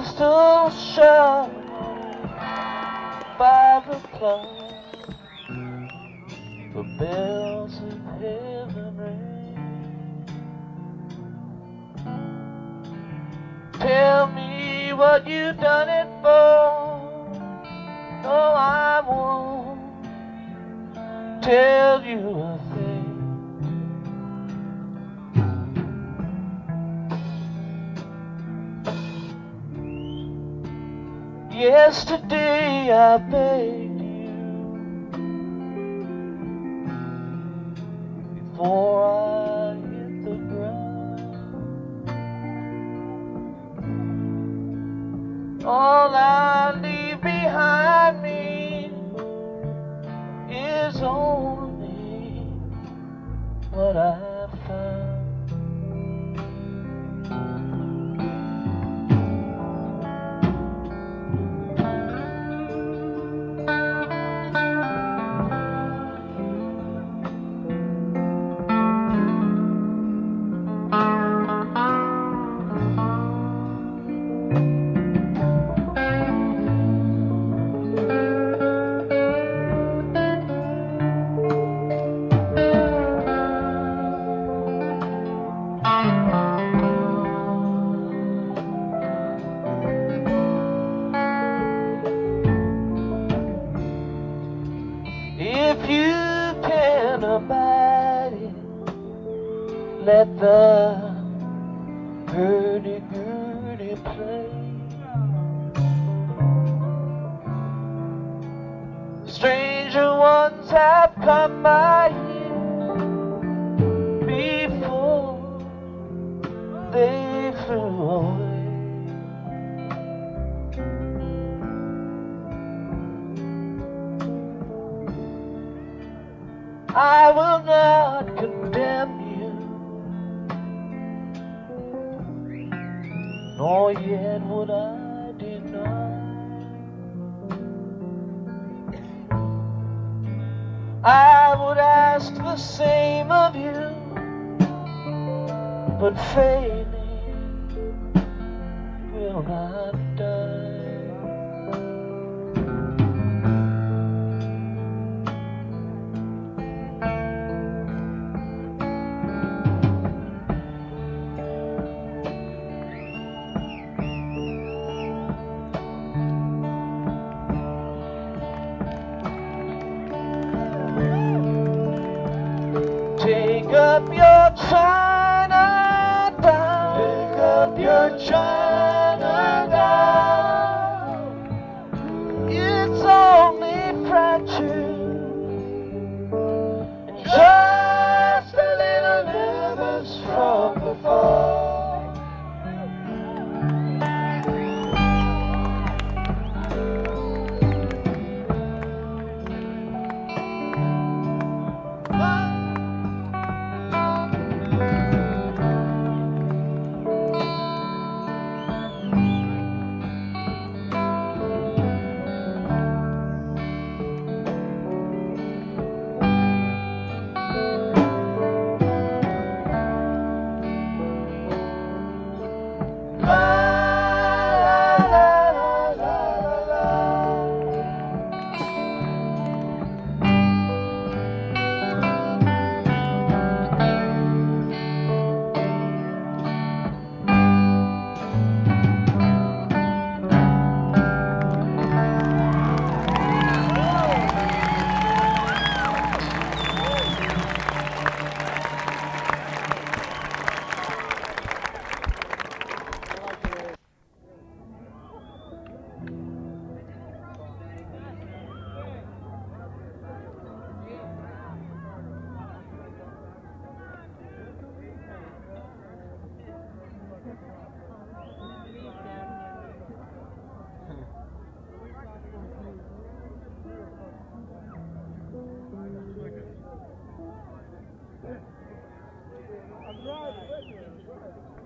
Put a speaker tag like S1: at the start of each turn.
S1: crystal shut, 5 o'clock, the bells of heaven ring. Tell me what you done it for. No, I won't tell you a thing. Yesterday I begged you before I hit the ground. All I leave behind me is only what I found. If you can abide it, let the hurdy-gurdy play. Stranger ones have come by here before they flew away. I will not condemn you, nor yet would I deny. I would ask the same of you, but failing will not die. Take up your China down. Take up your China down. It's only fractured and just a little nervous from the fall.
S2: I'm driving.